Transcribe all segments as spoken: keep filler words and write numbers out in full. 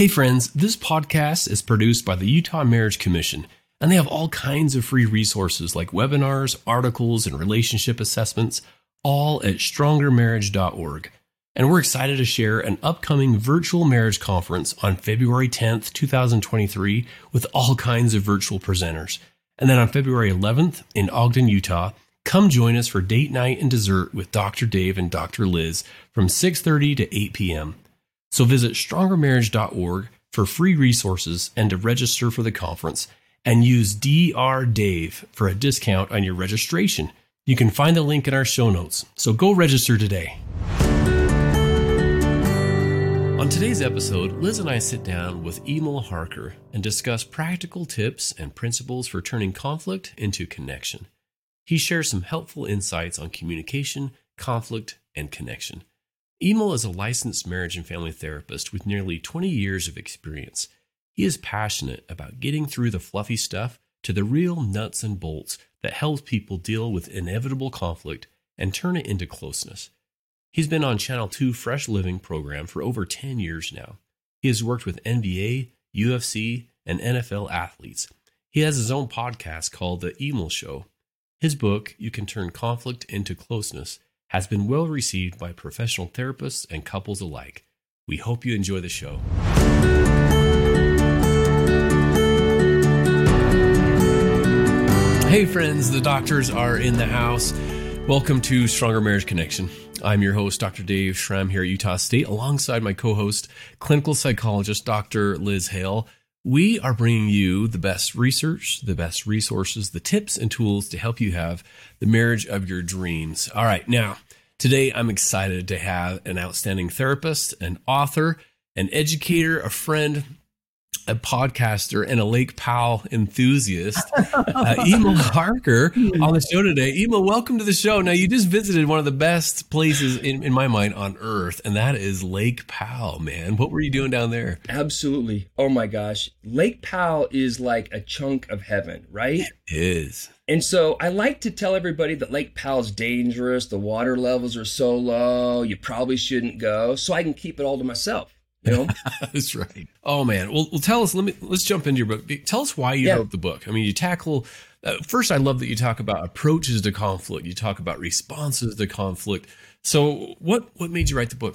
Hey friends, this podcast is produced by the Utah Marriage Commission, and they have all kinds of free resources like webinars, articles, and relationship assessments, all at stronger marriage dot org. And we're excited to share an upcoming virtual marriage conference on February tenth, twenty twenty-three with all kinds of virtual presenters. And then on February eleventh in Ogden, Utah, come join us for date night and dessert with Doctor Dave and Doctor Liz from six thirty to eight p.m. So visit stronger marriage dot org for free resources and to register for the conference, and use D R Dave for a discount on your registration. You can find the link in our show notes, so go register today. On today's episode, Liz and I sit down with Emil Harker and discuss practical tips and principles for turning conflict into connection. He shares some helpful insights on communication, conflict, and connection. Emil is a licensed marriage and family therapist with nearly twenty years of experience. He is passionate about getting through the fluffy stuff to the real nuts and bolts that helps people deal with inevitable conflict and turn it into closeness. He's been on Channel two Fresh Living program for over ten years now. He has worked with N B A, U F C, and N F L athletes. He has his own podcast called The Emil Show. His book, You Can Turn Conflict into Closeness, has been well received by professional therapists and couples alike. We hope you enjoy the show. Hey friends, the doctors are in the house. Welcome to Stronger Marriage Connection. I'm your host, Doctor Dave Schramm here at Utah State, alongside my co-host, clinical psychologist, Doctor Liz Hale. We are bringing you the best research, the best resources, the tips and tools to help you have the marriage of your dreams. All right, now, today I'm excited to have an outstanding therapist, an author, an educator, a friend, a podcaster, and a Lake Powell enthusiast, uh, Emil Harker, on the show today. Emil, welcome to the show. Now, you just visited one of the best places in, in my mind on earth, and that is Lake Powell, man. What were you doing down there? Absolutely. Oh my gosh. Lake Powell is like a chunk of heaven, right? It is. And so I like to tell everybody that Lake Powell's dangerous. The water levels are so low. You probably shouldn't go. So I can keep it all to myself. You know? That's right. Oh man. Well, well, tell us. Let me let's jump into your book. Tell us why you Yeah. wrote the book. I mean, you tackle. Uh, first, I love that you talk about approaches to conflict. You talk about responses to conflict. So, what what made you write the book?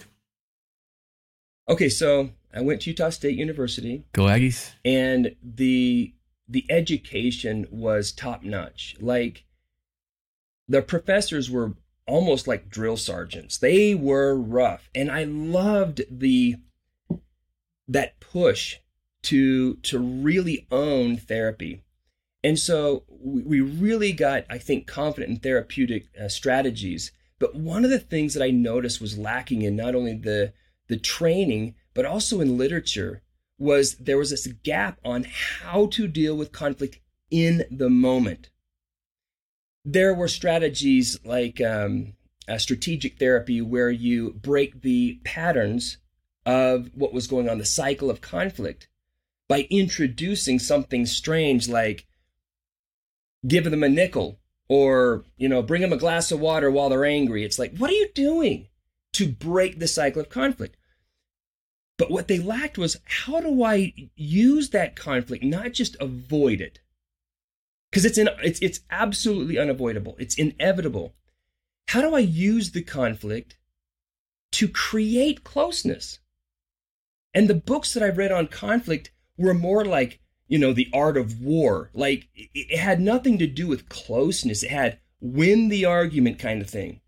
Okay, so I went to Utah State University. Go Aggies. And the the education was top notch. Like, the professors were almost like drill sergeants. They were rough, and I loved the that push to to really own therapy. And so we, we really got, I think, confident in therapeutic uh, strategies. But one of the things that I noticed was lacking in not only the the training, but also in literature, was there was this gap on how to deal with conflict in the moment. There were strategies like um, a strategic therapy where you break the patterns of what was going on, the cycle of conflict, by introducing something strange like give them a nickel, or, you know, bring them a glass of water while they're angry. It's like, what are you doing to break the cycle of conflict? But what they lacked was, how do I use that conflict, not just avoid it? Because it's in, it's it's absolutely unavoidable. It's inevitable. How do I use the conflict to create closeness? And the books that I've read on conflict were more like, you know, The Art of War. Like, it had nothing to do with closeness. It had win the argument kind of thing.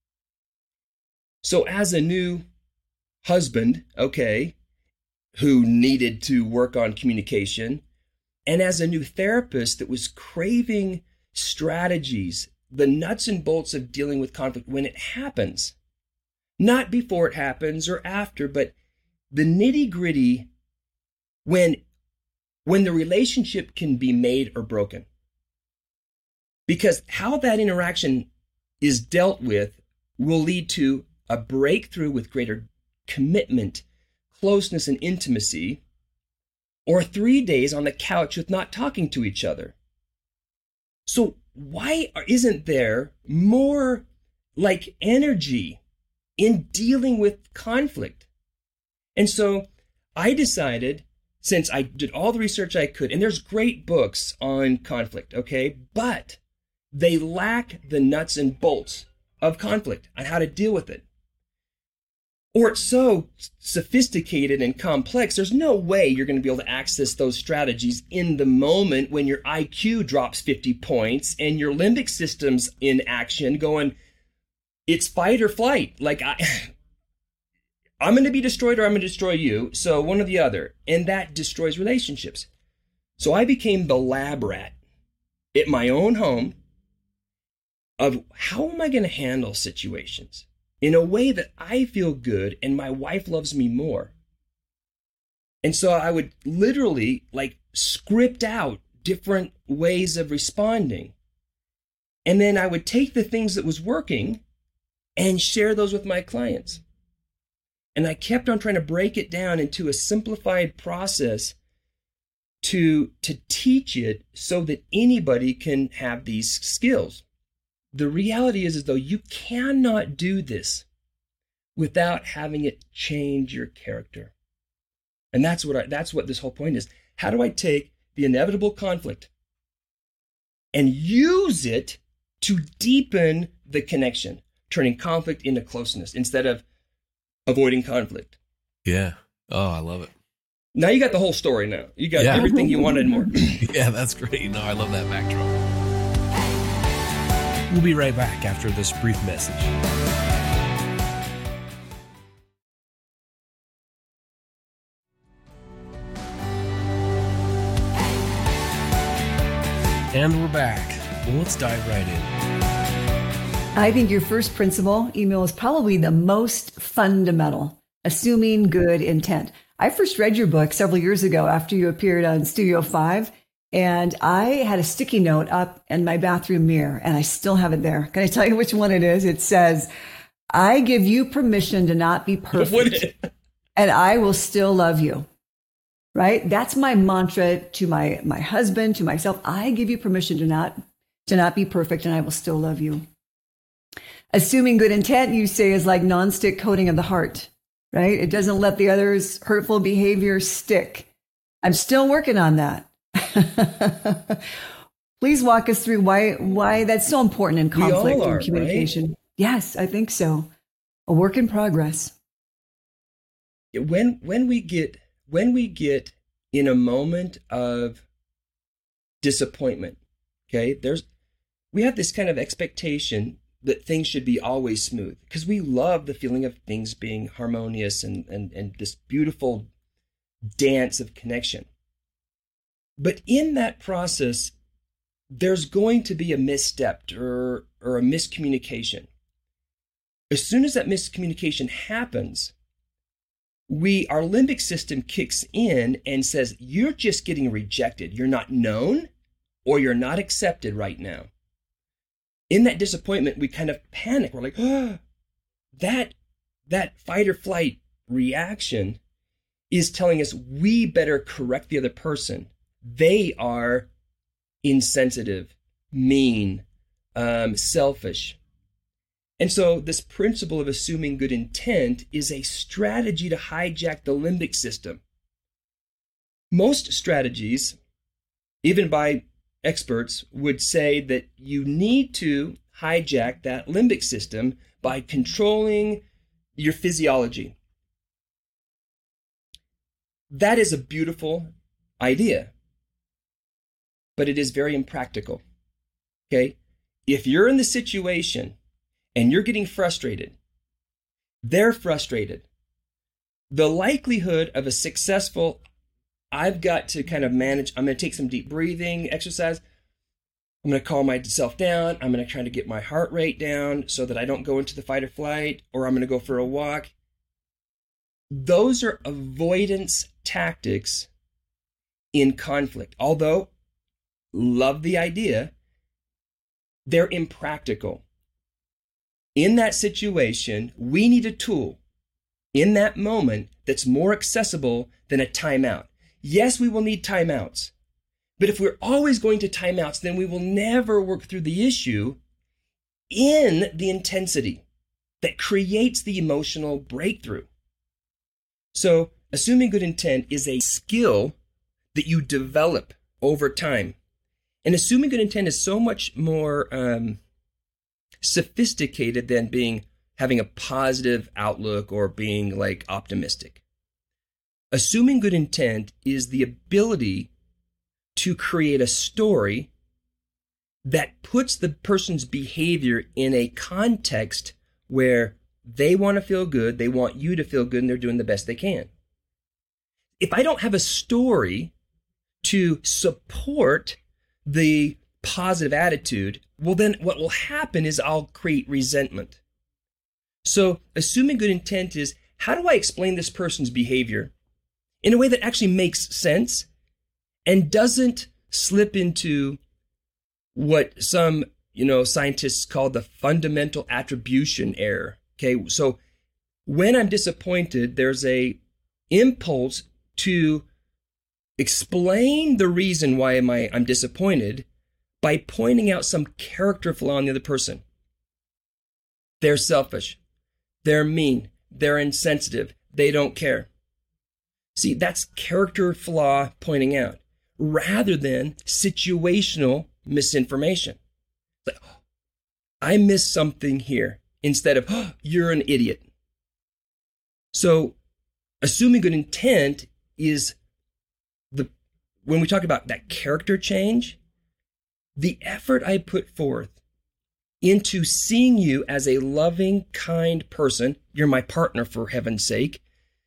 So as a new husband, okay, who needed to work on communication, and as a new therapist that was craving strategies, the nuts and bolts of dealing with conflict when it happens, not before it happens or after, but the nitty-gritty when when the relationship can be made or broken. Because how that interaction is dealt with will lead to a breakthrough with greater commitment, closeness, and intimacy, or three days on the couch with not talking to each other. So why isn't there more like energy in dealing with conflict? And so I decided, since I did all the research I could, and there's great books on conflict, okay, but they lack the nuts and bolts of conflict and how to deal with it. Or it's so sophisticated and complex, there's no way you're going to be able to access those strategies in the moment when your I Q drops fifty points and your limbic system's in action going, it's fight or flight. Like, I, I'm going to be destroyed or I'm going to destroy you. So one or the other. And that destroys relationships. So I became the lab rat at my own home of how am I going to handle situations in a way that I feel good and my wife loves me more. And so I would literally like script out different ways of responding. And then I would take the things that was working and share those with my clients. And I kept on trying to break it down into a simplified process to, to teach it so that anybody can have these skills. The reality is, is though you cannot do this without having it change your character. And that's what I, that's what this whole point is. How do I take the inevitable conflict and use it to deepen the connection, turning conflict into closeness instead of avoiding conflict? Yeah. Oh, I love it. Now you got the whole story now. You got Yeah. everything you wanted and more. Yeah, that's great. No, I love that backdrop. We'll be right back after this brief message. And we're back. Well, let's dive right in. I think your first principle, Emil, is probably the most fundamental, assuming good intent. I first read your book several years ago after you appeared on Studio Five, and I had a sticky note up in my bathroom mirror, and I still have it there. Can I tell you which one it is? It says, I give you permission to not be perfect, and I will still love you. Right? That's my mantra to my, my husband, to myself. I give you permission to not, to not be perfect, and I will still love you. Assuming good intent, you say, is like nonstick coating of the heart, right? It doesn't let the other's hurtful behavior stick. I'm still working on that. Please walk us through why why that's so important in conflict are, and communication. Right? Yes, I think so. A work in progress. When when we get when we get in a moment of disappointment, okay, there's we have this kind of expectation that things should be always smooth because we love the feeling of things being harmonious and, and, and this beautiful dance of connection. But in that process, there's going to be a misstep or, or a miscommunication. As soon as that miscommunication happens, we our limbic system kicks in and says, you're just getting rejected. You're not known or you're not accepted right now. In that disappointment, we kind of panic. We're like, oh, that, that fight or flight reaction is telling us we better correct the other person. They are insensitive, mean, um, selfish. And so this principle of assuming good intent is a strategy to hijack the limbic system. Most strategies, even by experts, would say that you need to hijack that limbic system by controlling your physiology. That is a beautiful idea, but it is very impractical. Okay? If you're in the situation and you're getting frustrated, they're frustrated, the likelihood of a successful, I've got to kind of manage, I'm going to take some deep breathing exercise, I'm going to calm myself down, I'm going to try to get my heart rate down so that I don't go into the fight or flight, or I'm going to go for a walk. Those are avoidance tactics in conflict. Although, love the idea, they're impractical. In that situation, we need a tool in that moment that's more accessible than a timeout. Yes, we will need timeouts, but if we're always going to timeouts, then we will never work through the issue in the intensity that creates the emotional breakthrough. So assuming good intent is a skill that you develop over time. And assuming good intent is so much more um, sophisticated than being having a positive outlook or being like optimistic. Assuming good intent is the ability to create a story that puts the person's behavior in a context where they want to feel good, they want you to feel good, and they're doing the best they can. If I don't have a story to support the positive attitude, well, then what will happen is I'll create resentment. So assuming good intent is, how do I explain this person's behavior in a way that actually makes sense and doesn't slip into what some, you know, scientists call the fundamental attribution error. Okay, so when I'm disappointed, there's a impulse to explain the reason why am I, I'm disappointed by pointing out some character flaw in the other person. They're selfish. They're mean. They're insensitive. They don't care. See, that's character flaw pointing out rather than situational misinformation. Like, oh, I missed something here instead of, oh, you're an idiot. So assuming good intent is the, when we talk about that character change, the effort I put forth into seeing you as a loving, kind person, you're my partner for heaven's sake,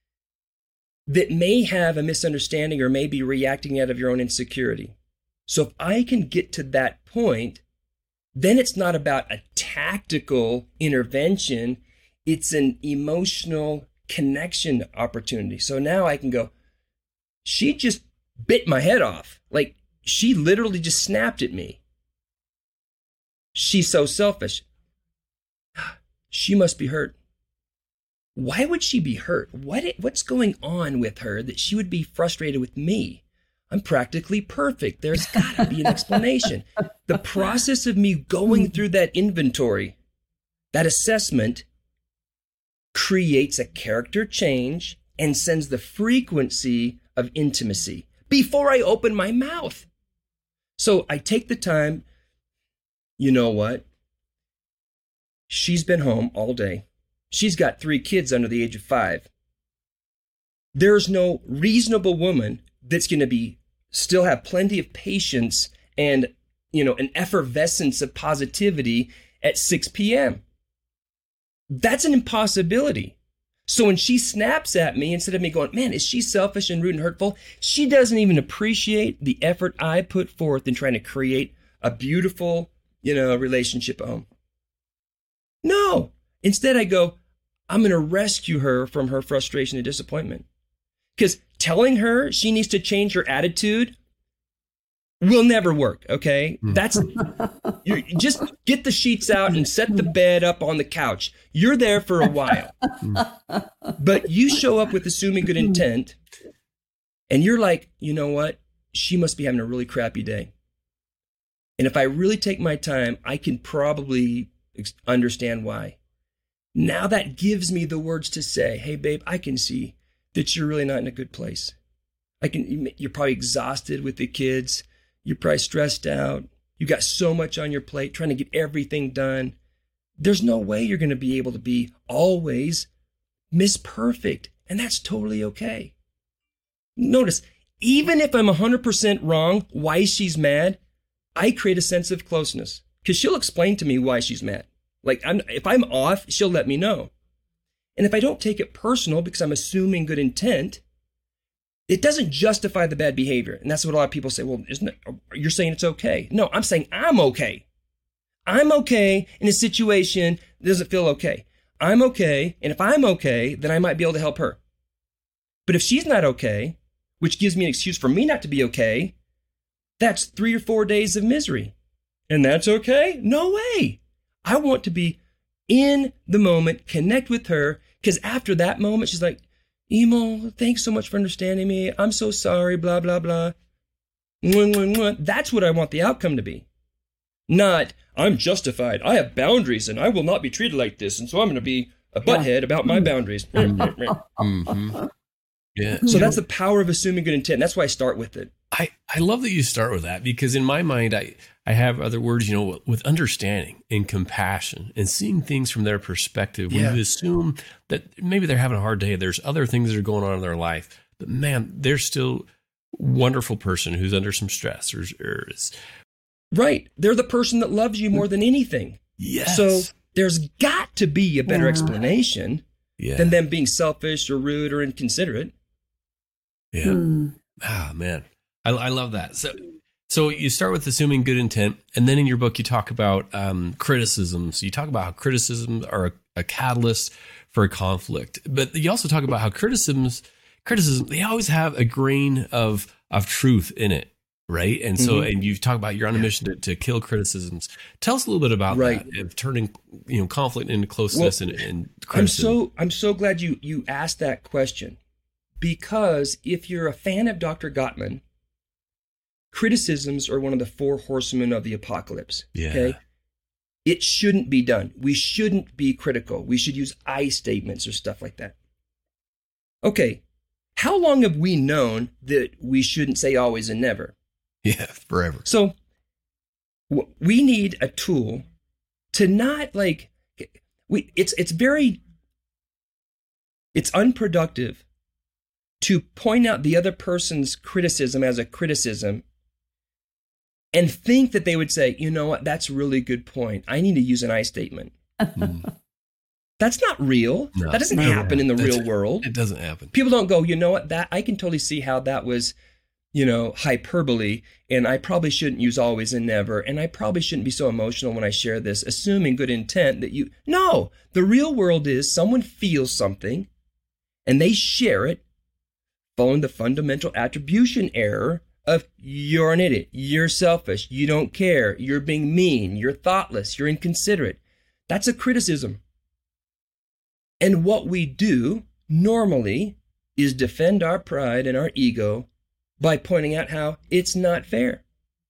that may have a misunderstanding or may be reacting out of your own insecurity. So if I can get to that point, then it's not about a tactical intervention, it's an emotional connection opportunity. So now I can go, she just bit my head off. Like, she literally just snapped at me. She's so selfish. She must be hurt. Why would she be hurt? What, what's going on with her that she would be frustrated with me? I'm practically perfect. There's got to be an explanation. The process of me going through that inventory, that assessment, creates a character change and sends the frequency of intimacy before I open my mouth. So I take the time, you know what? She's been home all day. She's got three kids under the age of five. There's no reasonable woman that's going to be still have plenty of patience and, you know, an effervescence of positivity at six p.m. That's an impossibility. So when she snaps at me, instead of me going, man, is she selfish and rude and hurtful? She doesn't even appreciate the effort I put forth in trying to create a beautiful, you know, relationship at home. No. Instead, I go, I'm going to rescue her from her frustration and disappointment. Because telling her she needs to change her attitude will never work, okay? That's, you just get the sheets out and set the bed up on the couch. You're there for a while. But you show up with assuming good intent, and you're like, you know what? She must be having a really crappy day. And if I really take my time, I can probably understand why. Now that gives me the words to say, hey, babe, I can see that you're really not in a good place. I can. You're probably exhausted with the kids. You're probably stressed out. You got so much on your plate trying to get everything done. There's no way you're going to be able to be always Miss Perfect, and that's totally okay. Notice, even if I'm one hundred percent wrong why she's mad, I create a sense of closeness because she'll explain to me why she's mad. Like, I'm, if I'm off, she'll let me know. And if I don't take it personal because I'm assuming good intent, it doesn't justify the bad behavior. And that's what a lot of people say, well, isn't it, you're saying it's okay. No, I'm saying I'm okay. I'm okay in a situation that doesn't feel okay. I'm okay. And if I'm okay, then I might be able to help her. But if she's not okay, which gives me an excuse for me not to be okay, that's three or four days of misery. And that's okay? No way. I want to be in the moment, connect with her, because after that moment, she's like, Emo, thanks so much for understanding me. I'm so sorry, blah, blah, blah. Mwah, mwah, mwah. That's what I want the outcome to be. Not, I'm justified. I have boundaries, and I will not be treated like this, and so I'm going to be a butthead about my boundaries. Mm-hmm. Yeah. So that's the power of assuming good intent. That's why I start with it. I, I love that you start with that, because in my mind, I, I have other words, you know, with understanding and compassion and seeing things from their perspective. When Yeah. you assume that maybe they're having a hard day, there's other things that are going on in their life, but man, they're still a wonderful person who's under some stress or, or is. Right. They're the person that loves you more than anything. Yes. So there's got to be a better Yeah. explanation yeah. than them being selfish or rude or inconsiderate. Yeah. Hmm. Ah, man. I, I love that. So, so you start with assuming good intent, and then in your book you talk about um, criticisms. You talk about how criticisms are a, a catalyst for a conflict, but you also talk about how criticisms, criticism, they always have a grain of of truth in it, right? And so, Mhm. and you talk about you're on a mission to, to kill criticisms. Tell us a little bit about Right. that, of turning you know conflict into closeness Well, and, and I'm criticism. so I'm so glad you you asked that question, because if you're a fan of Doctor Gottman, criticisms are one of the four horsemen of the apocalypse. Yeah. Okay. It shouldn't be done. We shouldn't be critical. We should use I statements or stuff like that. Okay. How long have we known that we shouldn't say always and never? Yeah, forever. So w- we need a tool to not like we it's it's very it's unproductive to point out the other person's criticism as a criticism and think that they would say, you know what, that's a really good point. I need to use an I statement. Mm. That's not real. No. That doesn't No. happen in the That's- real world. It doesn't happen. People don't go, you know what, that I can totally see how that was, you know, hyperbole, and I probably shouldn't use always and never, and I probably shouldn't be so emotional when I share this, assuming good intent that you, no, the real world is someone feels something and they share it following the fundamental attribution error of you're an idiot, you're selfish, you don't care, you're being mean, you're thoughtless, you're inconsiderate. That's a criticism. And what we do normally is defend our pride and our ego by pointing out how it's not fair.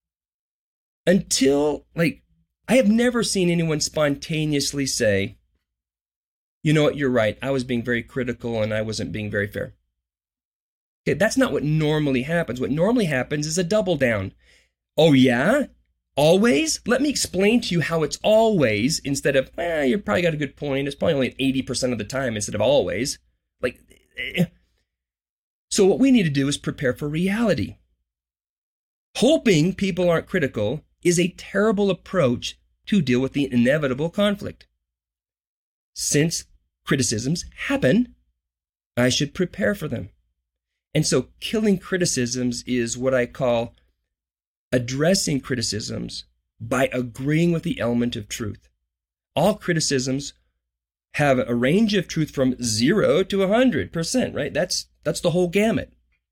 Until, like, I have never seen anyone spontaneously say, you know what, you're right, I was being very critical and I wasn't being very fair. Okay, that's not what normally happens. What normally happens is a double down. Oh yeah? Always? Let me explain to you how it's always, instead of, eh, you probably got a good point. It's probably only eighty percent of the time instead of always. Like, eh. So what we need to do is prepare for reality. Hoping people aren't critical is a terrible approach to deal with the inevitable conflict. Since criticisms happen, I should prepare for them. And so killing criticisms is what I call addressing criticisms by agreeing with the element of truth. All criticisms have a range of truth from zero to one hundred percent, right? That's, that's the whole gamut.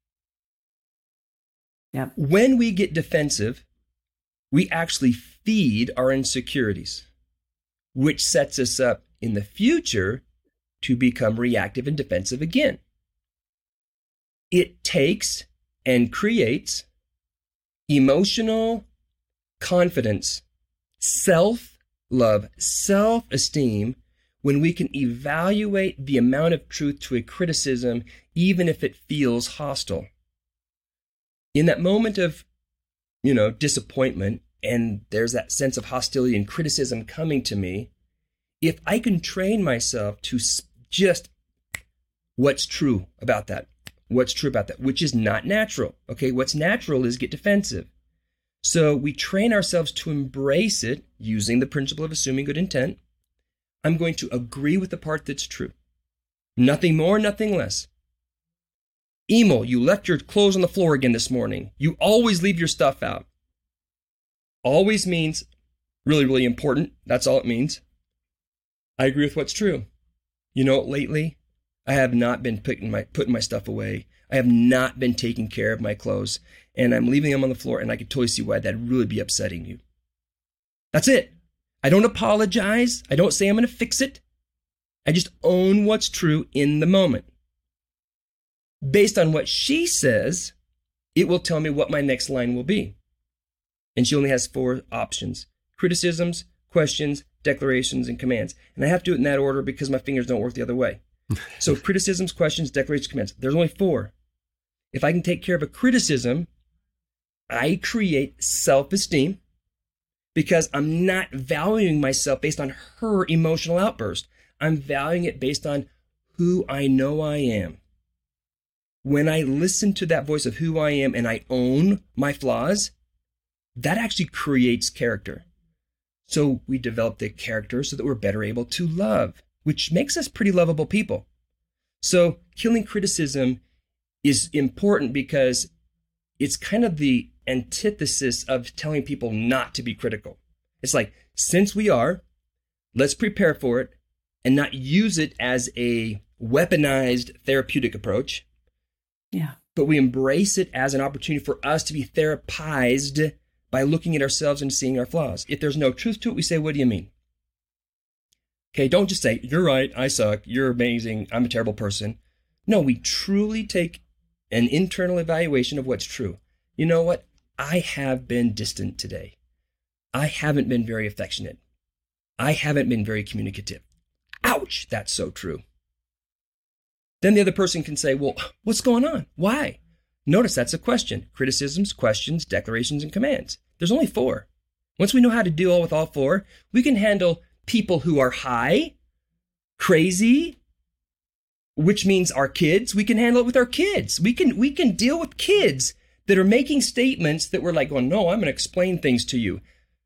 Yep. When we get defensive, we actually feed our insecurities, which sets us up in the future to become reactive and defensive again. It takes and creates emotional confidence, self-love, self-esteem when we can evaluate the amount of truth to a criticism, even if it feels hostile. In that moment of, you know, disappointment, and there's that sense of hostility and criticism coming to me, if I can train myself to just what's true about that, what's true about that, which is not natural. Okay, what's natural is get defensive. So we train ourselves to embrace it using the principle of assuming good intent. I'm going to agree with the part that's true. Nothing more, nothing less. Emil, you left your clothes on the floor again this morning. You always leave your stuff out. Always means really, really important. That's all it means. I agree with what's true. You know, lately, I have not been putting my, putting my stuff away. I have not been taking care of my clothes, and I'm leaving them on the floor, and I can totally see why that'd really be upsetting you. That's it. I don't apologize. I don't say I'm going to fix it. I just own what's true in the moment. Based on what she says, it will tell me what my next line will be. And she only has four options: criticisms, questions, declarations, and commands. And I have to do it in that order because my fingers don't work the other way. So criticisms, questions, declarations, commands. There's only four. If I can take care of a criticism, I create self-esteem because I'm not valuing myself based on her emotional outburst. I'm valuing it based on who I know I am. When I listen to that voice of who I am and I own my flaws, that actually creates character. So we develop the character so that we're better able to love, which makes us pretty lovable people. So killing criticism is important because it's kind of the antithesis of telling people not to be critical. It's like, since we are, let's prepare for it and not use it as a weaponized therapeutic approach. Yeah. But we embrace it as an opportunity for us to be therapized by looking at ourselves and seeing our flaws. If there's no truth to it, we say, what do you mean? Okay, don't just say, you're right, I suck, you're amazing, I'm a terrible person. No, we truly take an internal evaluation of what's true. You know what? I have been distant today. I haven't been very affectionate. I haven't been very communicative. Ouch, that's so true. Then the other person can say, well, what's going on? Why? Notice that's a question. Criticisms, questions, declarations, and commands. There's only four. Once we know how to deal with all four, we can handle people who are high, crazy, which means our kids. We can handle it with our kids. We can we can deal with kids that are making statements that we're like going, no, I'm going to explain things to you.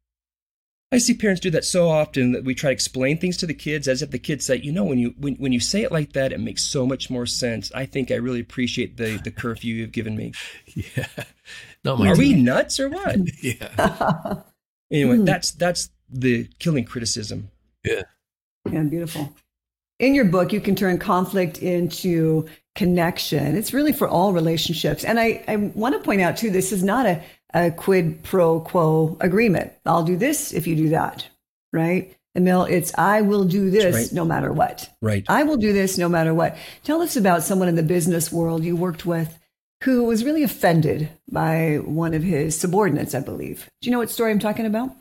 I see parents do that so often that we try to explain things to the kids as if the kids say, you know, when you when, when you say it like that, it makes so much more sense. I think I really appreciate the, the curfew you've given me. Yeah. Not my Are team. we nuts or what? Yeah. Anyway, Hmm. that's that's the killing criticism. Yeah. Yeah, beautiful. In your book, you can turn conflict into connection. It's really for all relationships. And I, I want to point out, too, this is not a, a quid pro quo agreement. I'll do this if you do that, right? Emil, it's I will do this right. no matter what. Right. I will do this no matter what. Tell us about someone in the business world you worked with who was really offended by one of his subordinates, I believe. Do you know what story I'm talking about?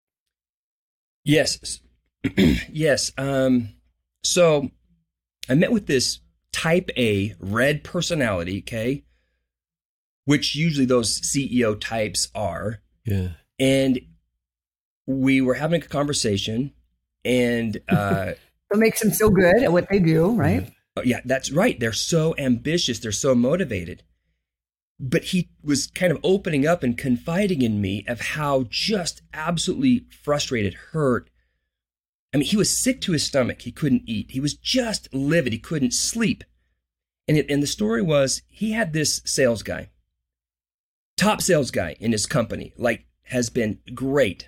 Yes. yes. Um, so I met with this type A red personality, okay, which usually those C E O types are. Yeah. And we were having a conversation and uh, What makes them so good at what they do, right? oh, yeah, that's right. They're so ambitious. They're so motivated. But he was kind of opening up and confiding in me of how just absolutely frustrated, hurt. I mean, he was sick to his stomach. He couldn't eat. He was just livid. He couldn't sleep. And, it, and the story was he had this sales guy, top sales guy in his company, like has been great.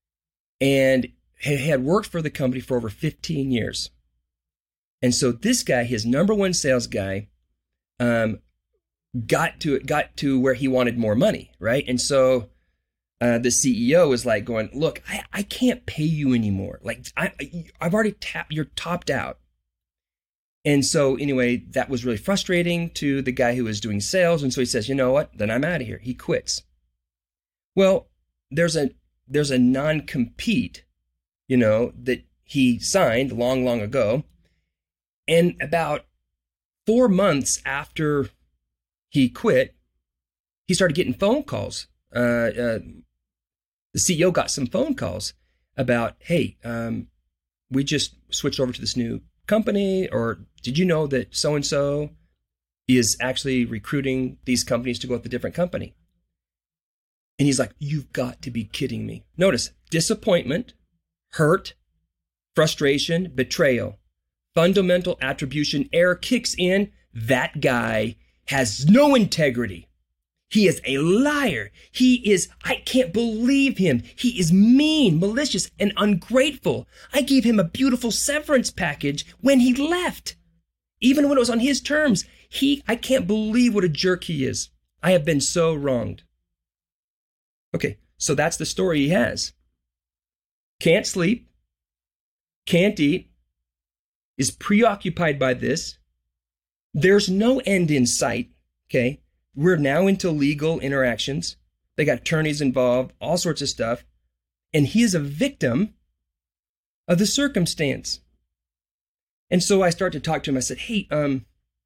And he had worked for the company for over fifteen years. And so this guy, his number one sales guy, um, got to got to where he wanted more money, right? And so uh, the C E O was like going, look, I, I can't pay you anymore. Like, I, I've already tapped, you're topped out. And so anyway, that was really frustrating to the guy who was doing sales. And so he says, you know what? Then I'm out of here. He quits. Well, there's a there's a non-compete, you know, that he signed long, long ago. And about four months after he quit, he started getting phone calls. Uh, uh, the C E O got some phone calls about, hey, um, we just switched over to this new company, or did you know that so-and-so is actually recruiting these companies to go with a different company? And he's like, you've got to be kidding me. Notice, disappointment, hurt, frustration, betrayal, fundamental attribution error kicks in. That guy has no integrity. He is a liar. He is, I can't believe him. He is mean, malicious, and ungrateful. I gave him a beautiful severance package when he left. Even when it was on his terms. He, I can't believe what a jerk he is. I have been so wronged. Okay, so that's the story he has. Can't sleep, can't eat, is preoccupied by this. There's no end in sight, okay? We're now into legal interactions. They got attorneys involved, all sorts of stuff. And he is a victim of the circumstance. And so I started to talk to him. I said, hey, um,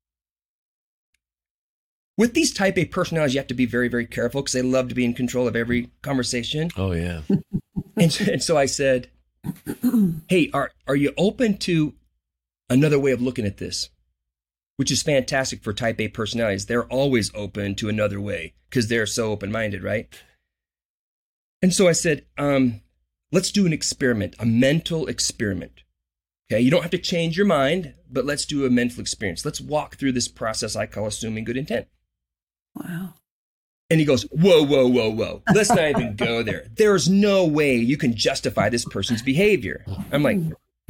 with these type A personalities, you have to be very, very careful because they love to be in control of every conversation. Oh, yeah. and, and so I said, hey, are, are you open to another way of looking at this? Which is fantastic for type A personalities. They're always open to another way because they're so open-minded, right? And so I said, um, let's do an experiment, a mental experiment. Okay, you don't have to change your mind, but let's do a mental experience. Let's walk through this process I call assuming good intent. Wow. And he goes, whoa, whoa, whoa, whoa. Let's not even go there. There's no way you can justify this person's behavior. I'm like,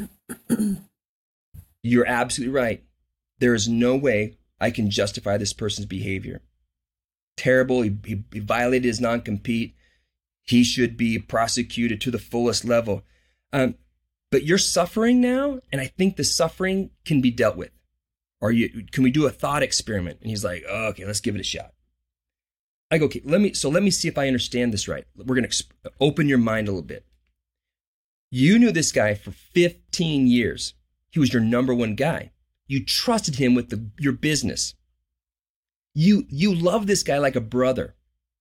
you're absolutely right. There is no way I can justify this person's behavior. Terrible. He, he, he violated his non-compete. He should be prosecuted to the fullest level. Um, but you're suffering now, and I think the suffering can be dealt with. Or you, can we do a thought experiment? And he's like, oh, okay, let's give it a shot. I go, okay, let me, so let me see if I understand this right. We're going to exp- open your mind a little bit. You knew this guy for fifteen years. He was your number one guy. You trusted him with the, your business. You, you love this guy like a brother.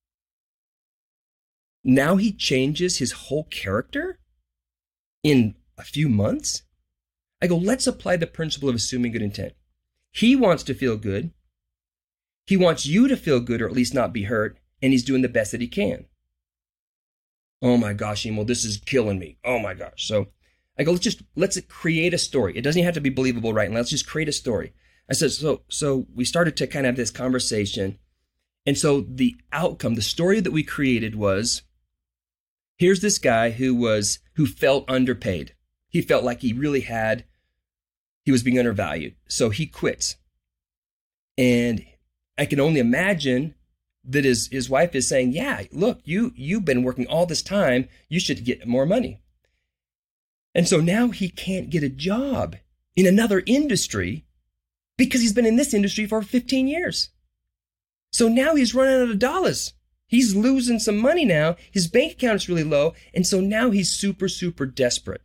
Now he changes his whole character in a few months? I go, let's apply the principle of assuming good intent. He wants to feel good. He wants you to feel good or at least not be hurt, and he's doing the best that he can. Oh my gosh, Emil, this is killing me. Oh my gosh. So I go, let's just, let's create a story. It doesn't even have to be believable right now. Let's just create a story. I said, so, so we started to kind of have this conversation. And so the outcome, the story that we created was, here's this guy who was, who felt underpaid. He felt like he really had, he was being undervalued. So he quits. And I can only imagine that his, his wife is saying, yeah, look, you, you've been working all this time. You should get more money. And so now he can't get a job in another industry because he's been in this industry for fifteen years. So now he's running out of dollars. He's losing some money now. His bank account is really low. And so now he's super, super desperate.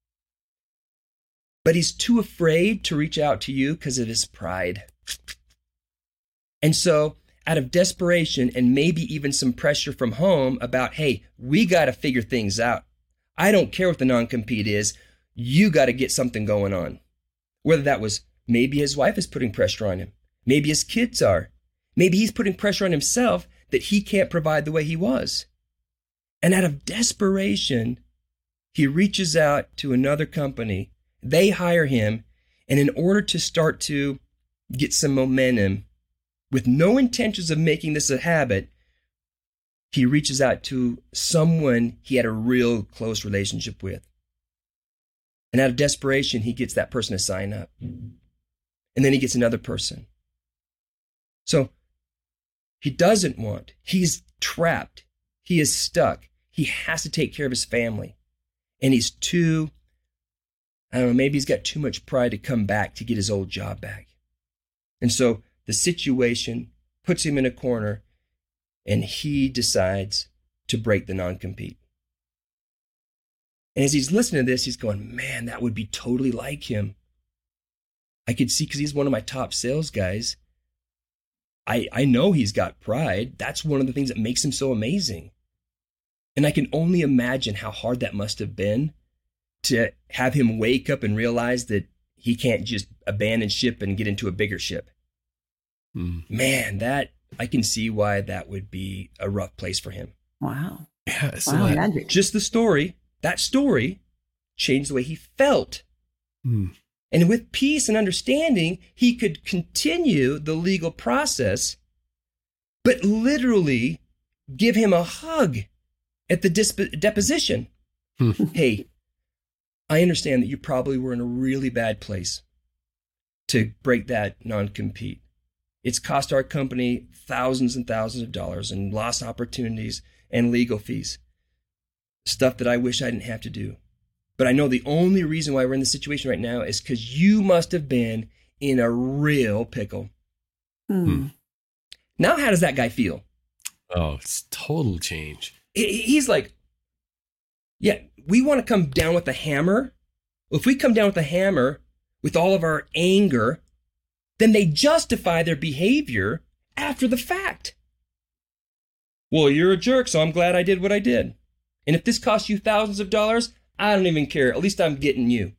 But he's too afraid to reach out to you because of his pride. And so out of desperation and maybe even some pressure from home about, hey, we got to figure things out. I don't care what the non-compete is. You got to get something going on. Whether that was maybe his wife is putting pressure on him. Maybe his kids are. Maybe he's putting pressure on himself that he can't provide the way he was. And out of desperation, he reaches out to another company. They hire him. And in order to start to get some momentum, with no intentions of making this a habit, he reaches out to someone he had a real close relationship with. And out of desperation, he gets that person to sign up. And then he gets another person. So he doesn't want, he's trapped. He is stuck. He has to take care of his family. And he's too, I don't know, maybe he's got too much pride to come back to get his old job back. And so the situation puts him in a corner, and he decides to break the non-compete. And as he's listening to this, he's going, man, that would be totally like him. I could see, because he's one of my top sales guys. I, I know he's got pride. That's one of the things that makes him so amazing. And I can only imagine how hard that must have been to have him wake up and realize that he can't just abandon ship and get into a bigger ship. Mm. Man, that I can see why that would be a rough place for him. Wow. Yeah, so wow, like, just the story, that story changed the way he felt. Mm. And with peace and understanding, he could continue the legal process, but literally give him a hug at the disp- deposition. Mm. Hey, I understand that you probably were in a really bad place to break that non-compete. It's cost our company thousands and thousands of dollars and lost opportunities and legal fees. Stuff that I wish I didn't have to do. But I know the only reason why we're in this situation right now is because you must have been in a real pickle. Hmm. Now, how does that guy feel? Oh, it's total change. He's like, yeah, we want to come down with a hammer. If we come down with a hammer, with all of our anger, then they justify their behavior after the fact. Well, you're a jerk, so I'm glad I did what I did. And if this costs you thousands of dollars, I don't even care. At least I'm getting you.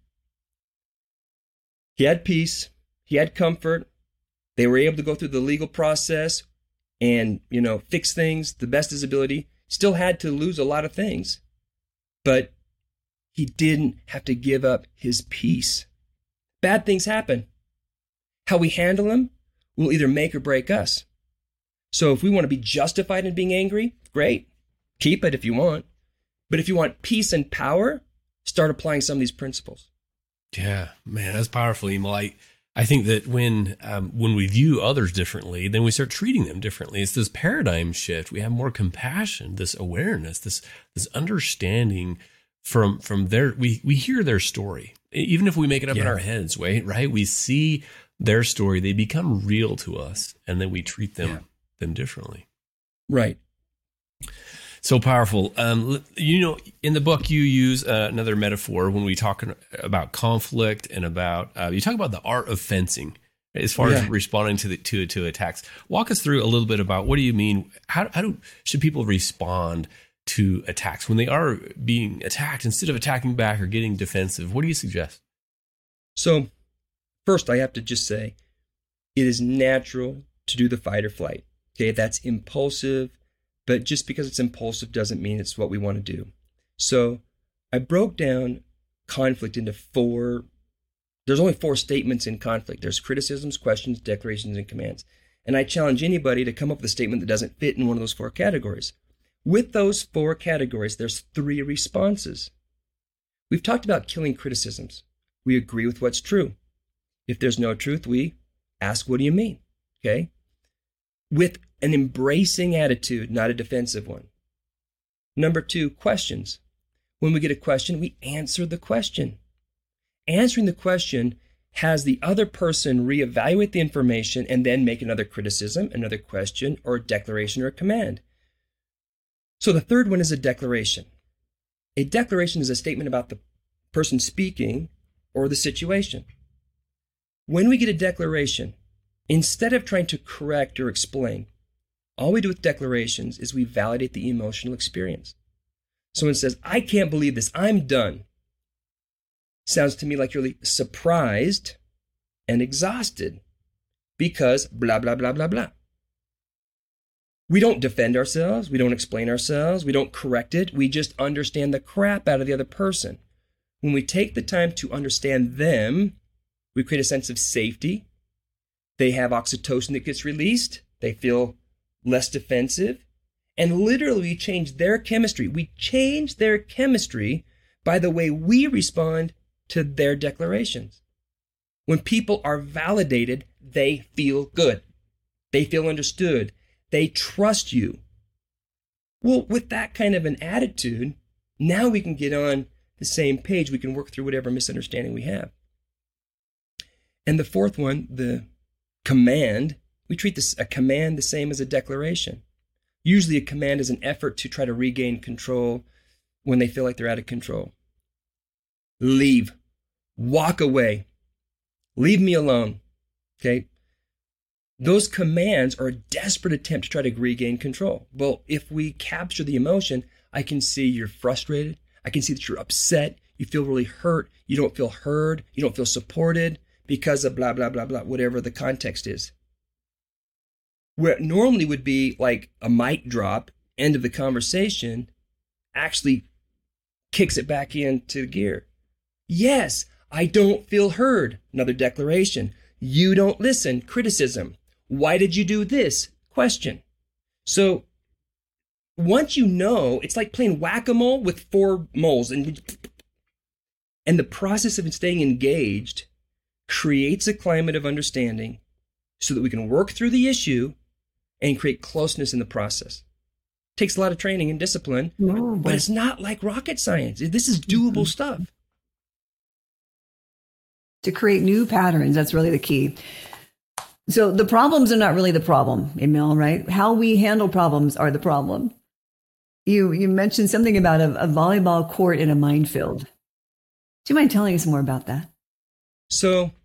He had peace. He had comfort. They were able to go through the legal process and, you know, fix things the best of his ability. Still had to lose a lot of things, but he didn't have to give up his peace. Bad things happen. How we handle them will either make or break us. So if we want to be justified in being angry, great. Keep it if you want. But if you want peace and power, start applying some of these principles. Yeah, man, that's powerful, Emil. I, I think that when um, when we view others differently, then we start treating them differently. It's this paradigm shift. We have more compassion, this awareness, this this understanding from from their. We we hear their story, even if we make it up yeah. in our heads. Right, right. We see their story; they become real to us, and then we treat them yeah. them differently. Right. So powerful. Um, you know, in the book, you use uh, another metaphor when we talk about conflict and about, uh, you talk about the art of fencing as far yeah. as responding to the, to, to attacks. Walk us through a little bit about what do you mean? How, how do, should people respond to attacks when they are being attacked instead of attacking back or getting defensive? What do you suggest? So first, I have to just say it is natural to do the fight or flight. Okay. That's impulsive. But just because it's impulsive doesn't mean it's what we want to do. So I broke down conflict into four, there's only four statements in conflict. There's criticisms, questions, declarations, and commands. And I challenge anybody to come up with a statement that doesn't fit in one of those four categories. With those four categories, there's three responses. We've talked about killing criticisms. We agree with what's true. If there's no truth, we ask, what do you mean? Okay? With an embracing attitude, not a defensive one. Number two, questions. When we get a question, we answer the question. Answering the question has the other person reevaluate the information and then make another criticism, another question, or a declaration or a command. So the third one is a declaration. A declaration is a statement about the person speaking or the situation. When we get a declaration, instead of trying to correct or explain, all we do with declarations is we validate the emotional experience. Someone says, I can't believe this, I'm done. Sounds to me like you're really surprised and exhausted because blah, blah, blah, blah, blah. We don't defend ourselves, we don't explain ourselves, we don't correct it, we just understand the crap out of the other person. When we take the time to understand them, we create a sense of safety. They have oxytocin that gets released. They feel less defensive. And literally we change their chemistry. We change their chemistry by the way we respond to their declarations. When people are validated, they feel good. They feel understood. They trust you. Well, with that kind of an attitude, now we can get on the same page. We can work through whatever misunderstanding we have. And the fourth one, the command, we treat this a command the same as a declaration. Usually a command is an effort to try to regain control when they feel like they're out of control. Leave. Walk away. Leave me alone. Okay? Those commands are a desperate attempt to try to regain control. Well, if we capture the emotion, I can see you're frustrated. I can see that you're upset. You feel really hurt. You don't feel heard. You don't feel supported because of blah, blah, blah, blah, whatever the context is. Where it normally would be like a mic drop, end of the conversation, actually kicks it back into gear. Yes, I don't feel heard. Another declaration. You don't listen. Criticism. Why did you do this? Question. So once you know, it's like playing whack-a-mole with four moles. And, and the process of staying engaged creates a climate of understanding so that we can work through the issue and create closeness in the process. It takes a lot of training and discipline, no, but, but it's not like rocket science. This is doable mm-hmm. stuff. To create new patterns, that's really the key. So the problems are not really the problem, Emil, right? How we handle problems are the problem. You you mentioned something about a, a volleyball court in a minefield. Do you mind telling us more about that? So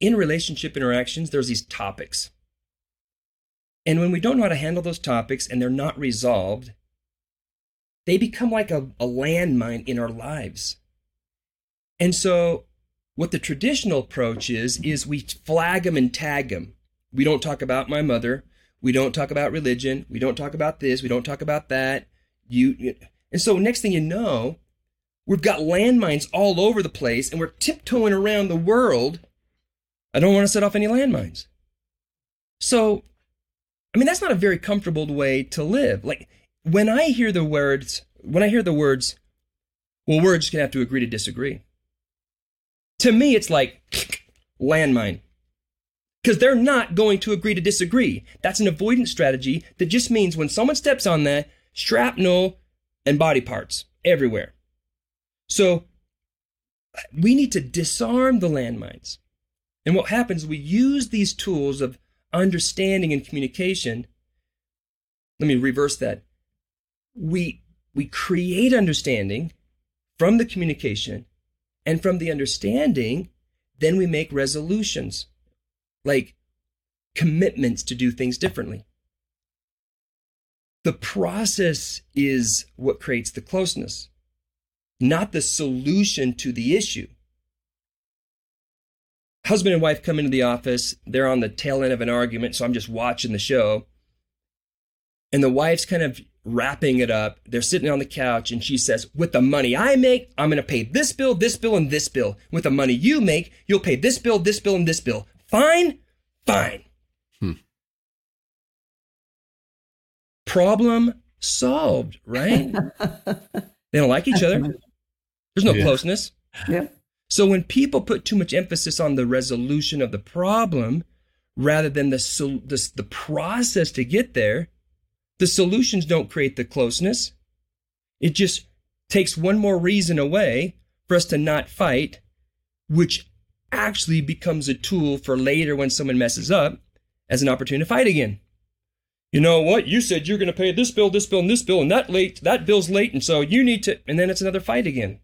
in relationship interactions, there's these topics. And when we don't know how to handle those topics and they're not resolved, they become like a, a landmine in our lives. And so what the traditional approach is, is we flag them and tag them. We don't talk about my mother. We don't talk about religion. We don't talk about this. We don't talk about that. You, you And so next thing you know, we've got landmines all over the place and we're tiptoeing around the world. I don't want to set off any landmines. So, I mean, that's not a very comfortable way to live. Like, when I hear the words, when I hear the words, well, we're just going to have to agree to disagree. To me, it's like, landmine. Because they're not going to agree to disagree. That's an avoidance strategy that just means when someone steps on that, shrapnel and body parts everywhere. So we need to disarm the landmines. And what happens, we use these tools of understanding and communication. Let me reverse that. We, we create understanding from the communication, and from the understanding, then we make resolutions, like commitments to do things differently. The process is what creates the closeness, not the solution to the issue. Husband and wife come into the office. They're on the tail end of an argument, so I'm just watching the show. And the wife's kind of wrapping it up. They're sitting on the couch, and she says, with the money I make, I'm going to pay this bill, this bill, and this bill. With the money you make, you'll pay this bill, this bill, and this bill. Fine? Fine. Hmm. Problem solved, right? They don't like each other. There's no yeah. closeness. Yeah. So when people put too much emphasis on the resolution of the problem rather than the, the, the process to get there, the solutions don't create the closeness. It just takes one more reason away for us to not fight, which actually becomes a tool for later when someone messes up as an opportunity to fight again. You know what? You said you're going to pay this bill, this bill, and this bill, and that late, that bill's late, and so you need to, and then it's another fight again.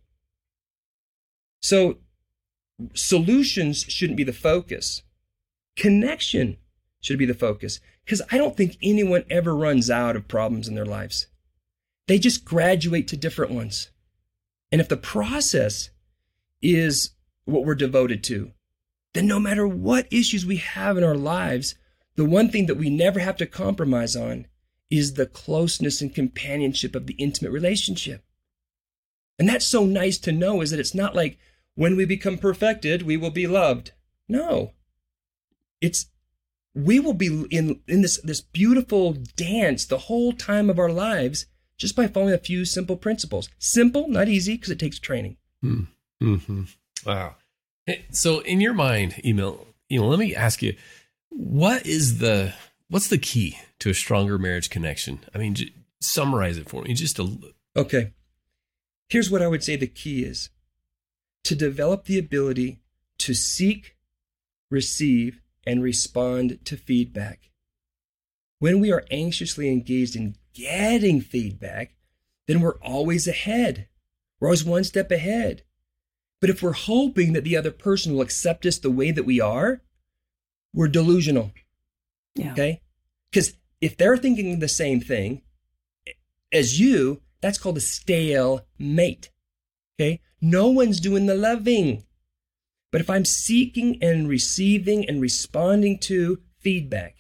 So solutions shouldn't be the focus. Connection should be the focus. Because I don't think anyone ever runs out of problems in their lives. They just graduate to different ones. And if the process is what we're devoted to, then no matter what issues we have in our lives, the one thing that we never have to compromise on is the closeness and companionship of the intimate relationship. And that's so nice to know, is that it's not like when we become perfected, we will be loved. No. It's we will be in, in this, this beautiful dance the whole time of our lives just by following a few simple principles. Simple, not easy, because it takes training. Mm-hmm. Wow. So in your mind, Emil, you know, let me ask you, what is the, what's the key to a stronger marriage connection? I mean, j- summarize it for me. Just a... Okay. Here's what I would say the key is. To develop the ability to seek, receive, and respond to feedback. When we are anxiously engaged in getting feedback, then we're always ahead. We're always one step ahead. But if we're hoping that the other person will accept us the way that we are, we're delusional. Yeah. Okay? Because if they're thinking the same thing as you, that's called a stale mate. Okay? No one's doing the loving. But if I'm seeking and receiving and responding to feedback,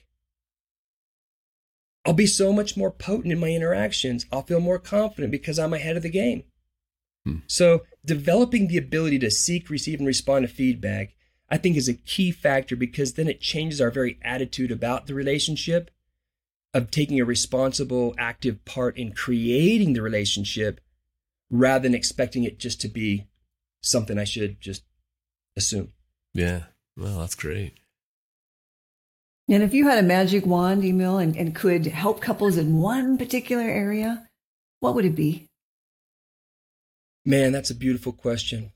I'll be so much more potent in my interactions. I'll feel more confident because I'm ahead of the game. Hmm. So developing the ability to seek, receive, and respond to feedback, I think, is a key factor, because then it changes our very attitude about the relationship, of taking a responsible, active part in creating the relationship rather than expecting it just to be something I should just assume. Yeah. Well, that's great. And if you had a magic wand, Emil, and, and could help couples in one particular area, what would it be? Man, that's a beautiful question.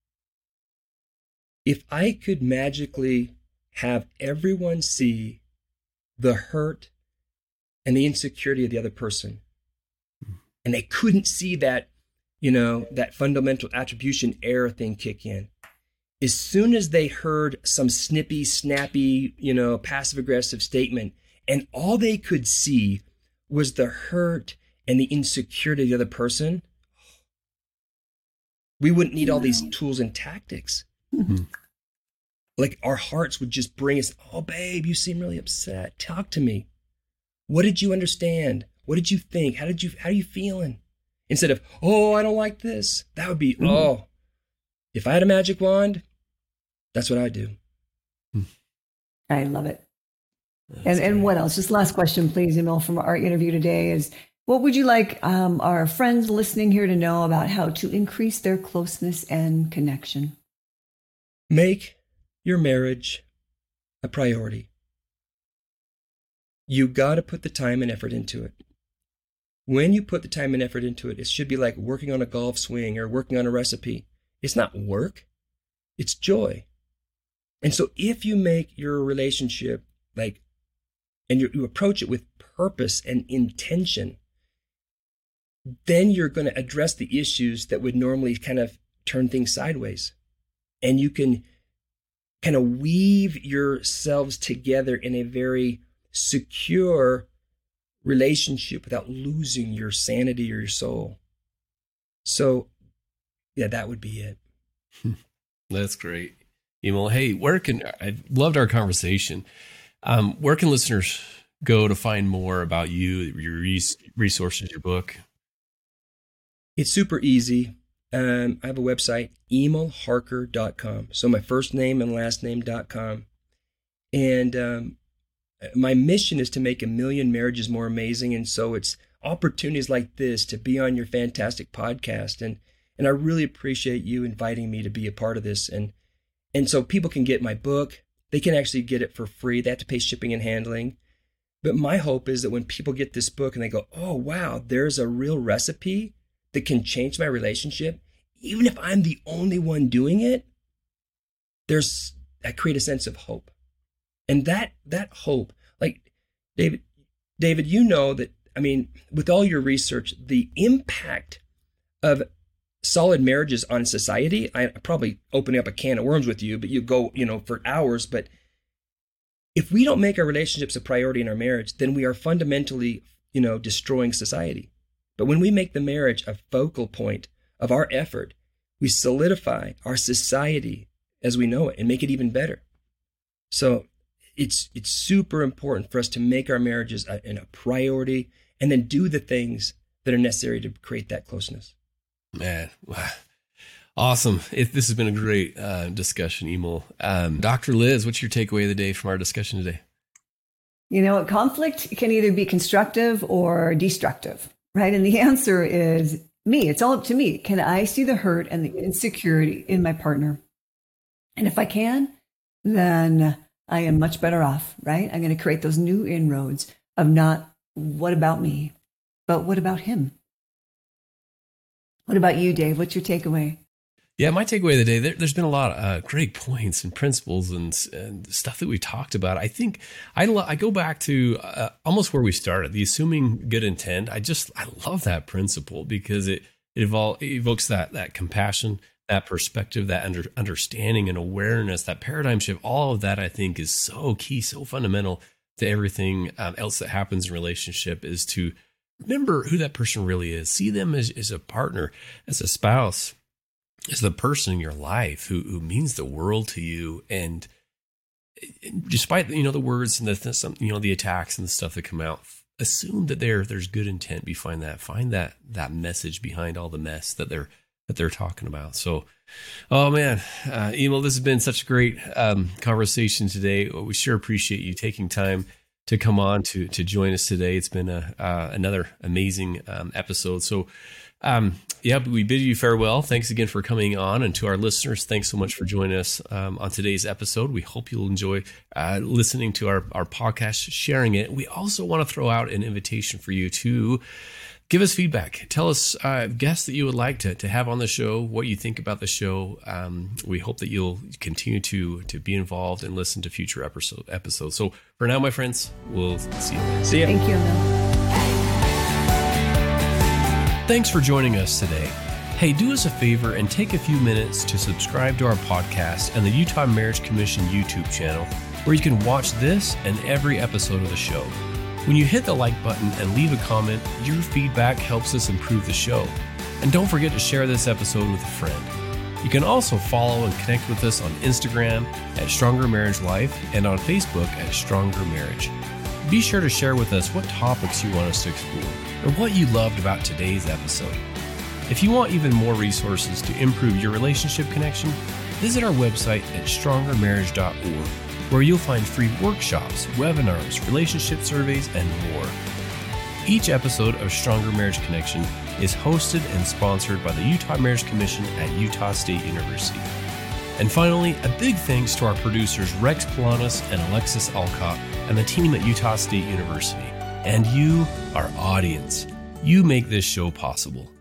If I could magically have everyone see the hurt and the insecurity of the other person, and they couldn't see that, you know, that fundamental attribution error thing kick in, as soon as they heard some snippy, snappy, you know, passive aggressive statement, and all they could see was the hurt and the insecurity of the other person, we wouldn't need all these tools and tactics. Mm-hmm. Like our hearts would just bring us, oh, babe, you seem really upset. Talk to me. What did you understand? What did you think? How did you, how are you feeling? Instead of, oh, I don't like this. That would be, mm-hmm. oh, if I had a magic wand, that's what I'd do. I love it. That's and, and what else? Just last question, please, Emil, from our interview today is, what would you like um, our friends listening here to know about how to increase their closeness and connection? Make your marriage a priority. You got to put the time and effort into it. When you put the time and effort into it, it should be like working on a golf swing or working on a recipe. It's not work, it's joy. And so if you make your relationship like, and you, you approach it with purpose and intention, then you're going to address the issues that would normally kind of turn things sideways. And you can kind of weave yourselves together in a very secure relationship without losing your sanity or your soul. So, yeah, that would be it. That's great. Emil, hey, where can, I loved our conversation. Um, where can listeners go to find more about you, your resources, your book? It's super easy. Um, I have a website, emil harker dot com. So my first name and last name dot com. And um, my mission is to make a million marriages more amazing. And so it's opportunities like this to be on your fantastic podcast. And and I really appreciate you inviting me to be a part of this. And and so people can get my book. They can actually get it for free. They have to pay shipping and handling. But my hope is that when people get this book and they go, oh, wow, there's a real recipe that can change my relationship, even if I'm the only one doing it, there's, I create a sense of hope. And that, that hope, like David, David, you know that, I mean, with all your research, the impact of solid marriages on society, I probably open up a can of worms with you, but you go, you know, for hours. But if we don't make our relationships a priority in our marriage, then we are fundamentally, you know, destroying society. But when we make the marriage a focal point of our effort, we solidify our society as we know it and make it even better. So it's it's super important for us to make our marriages a, a priority and then do the things that are necessary to create that closeness. Man, wow. Awesome. It, this has been a great uh, discussion, Emil. Um, Doctor Liz, what's your takeaway of the day from our discussion today? You know, conflict can either be constructive or destructive, right? And the answer is me. It's all up to me. Can I see the hurt and the insecurity in my partner? And if I can, then I am much better off, right? I'm going to create those new inroads of not what about me, but what about him? What about you, Dave? What's your takeaway? Yeah, my takeaway of the day, there, there's been a lot of uh, great points and principles and, and stuff that we talked about. I think I, lo- I go back to uh, almost where we started, the assuming good intent. I just, I love that principle because it, it, evol- it evokes that, that compassion, that perspective, that under, understanding and awareness, that paradigm shift. All of that, I think, is so key, so fundamental to everything um, else that happens in relationship, is to remember who that person really is. See them as, as a partner, as a spouse, as the person in your life who, who means the world to you. And despite, you know, the words and the, some, you know, the attacks and the stuff that come out, assume that there, there's good intent behind that. Find that, that message behind all the mess that they're, that they're talking about. So, oh man, uh, Emil, this has been such a great um, conversation today. We sure appreciate you taking time to come on to, to join us today. It's been a, uh, another amazing um, episode. So, Um, yeah, we bid you farewell. Thanks again for coming on. And to our listeners, thanks so much for joining us um, on today's episode. We hope you'll enjoy uh, listening to our, our podcast, sharing it. We also want to throw out an invitation for you to give us feedback. Tell us uh, guests that you would like to, to have on the show, what you think about the show. Um, we hope that you'll continue to, to be involved and listen to future episode, episodes. So for now, my friends, we'll see you later. See you. Thank you, Emil. Thanks for joining us today. Hey, do us a favor and take a few minutes to subscribe to our podcast and the Utah Marriage Commission YouTube channel, where you can watch this and every episode of the show. When you hit the like button and leave a comment, your feedback helps us improve the show. And don't forget to share this episode with a friend. You can also follow and connect with us on Instagram at Stronger Marriage Life and on Facebook at Stronger Marriage. Be sure to share with us what topics you want us to explore or what you loved about today's episode. If you want even more resources to improve your relationship connection, visit our website at stronger marriage dot org, where you'll find free workshops, webinars, relationship surveys, and more. Each episode of Stronger Marriage Connection is hosted and sponsored by the Utah Marriage Commission at Utah State University. And finally, a big thanks to our producers Rex Polanis and Alexis Alcott and the team at Utah State University. And you, our audience, you make this show possible.